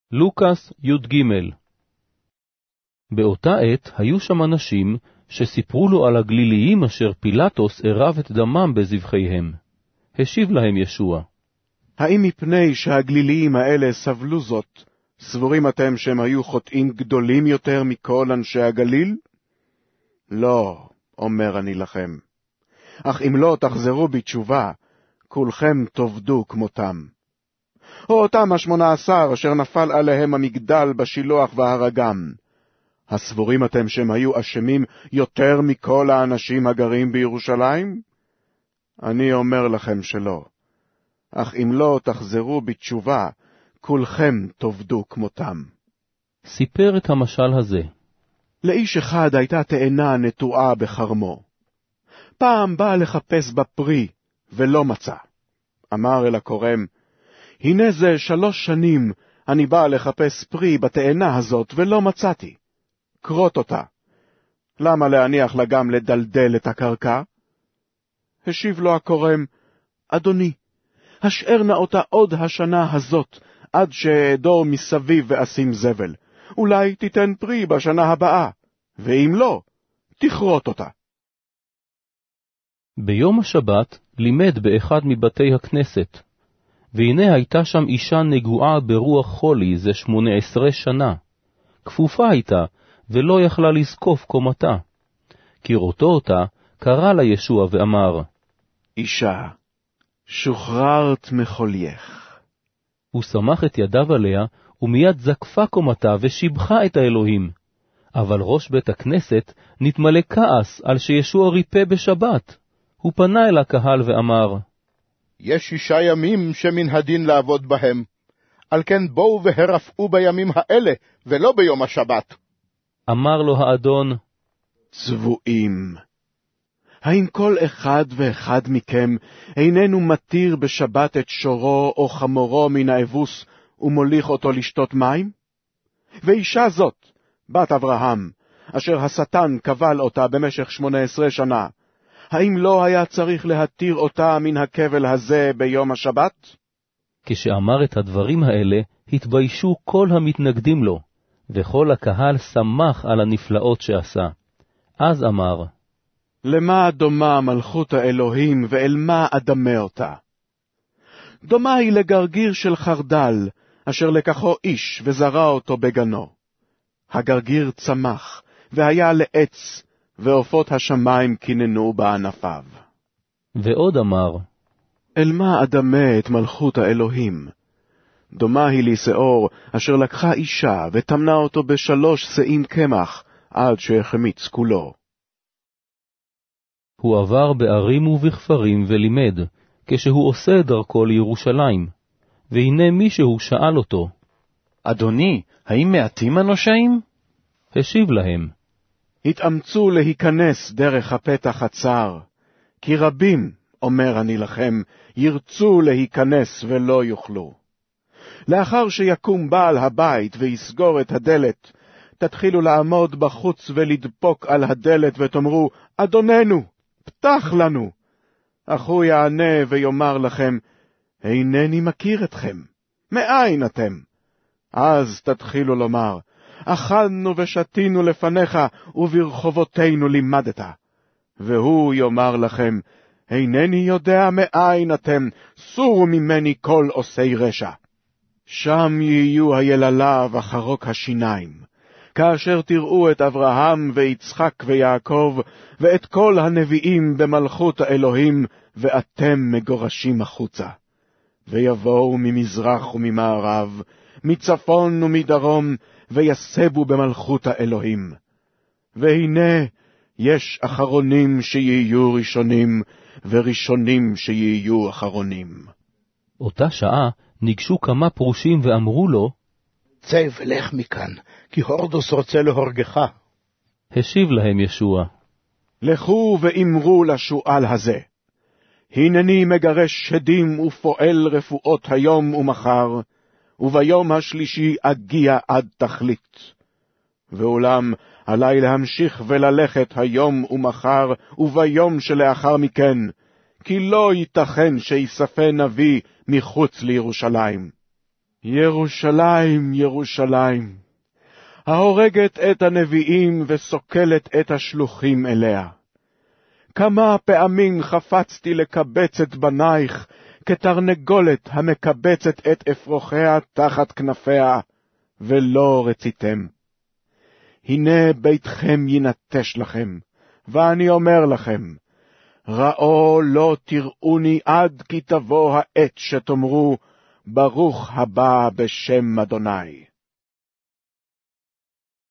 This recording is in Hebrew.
לוקס י"ג. באותה עת היו שם אנשים שסיפרו לו על הגליליים אשר פילטוס ערב את דמם בזבחיהם. השיב להם ישוע, האם מפני שהגליליים האלה סבלו זאת, סבורים אתם שהם היו חוטאים גדולים יותר מכל אנשי הגליל? לא, אומר אני לכם. אך אם לא תחזרו בתשובה, כולכם תאבדו כמותם. או אותם 18 אשר נפל עליהם המגדל בשילוח והרגם. הסבורים אתם שהם היו אשמים יותר מכל האנשים הגרים בירושלים? אני אומר לכם שלא. אך אם לא תחזרו בתשובה, כולכם תאבדו כמותם. סיפר את המשל הזה. לאיש אחד הייתה תאנה נטועה בחרמו. פעם בא לחפש בפרי, ולא מצא. אמר אל הכורם, הנה זה 3 שנים אני בא לחפש פרי בתאנה הזאת, ולא מצאתי. קרות אותה. למה להניח לה גם לדלדל את הקרקע? השיב לו הכורם, אדוני, השארנה אותה עוד השנה הזאת, עד שאדור מסביב ואשים זבל. אולי תיתן פרי בשנה הבאה, ואם לא, תכרות אותה. ביום השבת לימד באחד מבתי הכנסת, והנה הייתה שם אישה נגועה ברוח חולי זה 18 שנה. כפופה הייתה, ולא יכלה לזקוף קומתה. כראותו אותה, קרא לה ישוע ואמר, אישה, שוחררת מחולייך. הוא שמח את ידיו עליה, ומיד זקפה קומתה ושיבחה את האלוהים. אבל ראש בית הכנסת נתמלא כעס על שישוע ריפא בשבת. הוא פנה אל הקהל ואמר, יש 6 ימים שמן הדין לעבוד בהם, על כן בואו והרפאו בימים האלה, ולא ביום השבת. אמר לו האדון, צבועים! האם כל אחד ואחד מכם איננו מתיר בשבת את שורו או חמורו מן האבוס ומוליך אותו לשתות מים? ואישה זאת, בת אברהם, אשר השטן קבל אותה במשך 18 שנה, האם לא היה צריך להתיר אותה מן הכבל הזה ביום השבת? כשאמר את הדברים האלה, התביישו כל המתנגדים לו, וכל הקהל שמח על הנפלאות שעשה. אז אמר, למה דומה מלכות האלוהים ואל מה אדמה אותה? דומה היא לגרגיר של חרדל, אשר לקחו איש וזרע אותו בגנו. הגרגיר צמח, והיה לעץ, ועופות השמיים כיננו בענפיו. ועוד אמר, אל מה אדמה את מלכות האלוהים? דומה היא לשאור, אשר לקחה אישה, ותמנה אותו ב3 שאים קמח, עד שהחמיץ כולו. הוא עבר בערים ובכפרים ולימד, כשהוא עושה דרכו לירושלים. והנה מישהו שאל אותו, אדוני, האם מעטים הנושעים? השיב להם, התאמצו להיכנס דרך הפתח הצר, כי רבים, אומר אני לכם, ירצו להיכנס ולא יוכלו. לאחר שיקום בעל הבית ויסגור את הדלת, תתחילו לעמוד בחוץ ולדפוק על הדלת ותאמרו, אדוננו, פתח לנו. אך הוא יענה ויאמר לכם, אינני מכיר אתכם, מאין אתם? אז תתחילו לומר, אכלנו ושתינו לפניך, וברחובותינו לימדת. והוא יאמר לכם, אינני יודע מאין אתם, סורו ממני כל עושי רשע. שם יהיו היללה וחרוק השיניים, כאשר תראו את אברהם ויצחק ויעקב, ואת כל הנביאים במלכות האלוהים, ואתם מגורשים החוצה. ויבואו ממזרח וממערב, מצפון ומדרום, ויסבו במלכות האלוהים. והנה, יש אחרונים שיהיו ראשונים, וראשונים שיהיו אחרונים. אותה שעה ניגשו כמה פרושים ואמרו לו, צא ולך מכאן, כי הורדוס רוצה להורגך. השיב להם ישוע, לכו ואמרו לשועל הזה, הנני מגרש שדים ופועל רפואות היום ומחר, וביום השלישי אגיע עד תכלית. ואולם עלי להמשיך וללכת היום ומחר, וביום שלאחר מכן, כי לא ייתכן שיספה נביא מחוץ לירושלים. ירושלים, ירושלים, ההורגת את הנביאים וסוקלת את השלוחים אליה. כמה פעמים חפצתי לקבץ את בנייך, כתרנגולת המקבצת את אפרוחיה תחת כנפיה, ולא רציתם. הנה ביתכם ינטש לכם, ואני אומר לכם, ראו לא תראוני עד כי תבוא העת שתאמרו, ברוך הבא בשם אדוני.